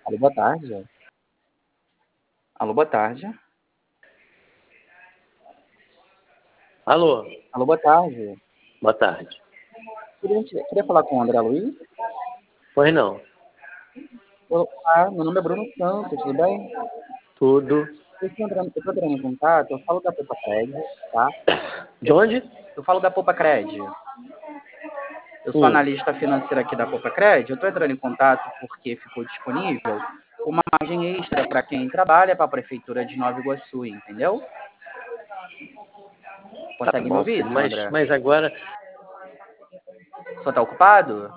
Alô, boa tarde. Alô, boa tarde. Alô, Alô, boa tarde. boa tarde. Queria falar com o André Luiz? Pois não, Olá, meu nome é Bruno Santos, tudo bem? tudo. Eu estou entrando em contato, eu falo da Poupa Cred, tá? De onde? Eu falo da Poupa Cred. Eu sou analista financeiro aqui da Poupa Cred. Eu estou entrando em contato porque ficou disponível uma margem extra para quem trabalha para a Prefeitura de Nova Iguaçu, entendeu? Tá Consegue me bom, ouvir, filho, seu André? mas agora. Só está ocupado?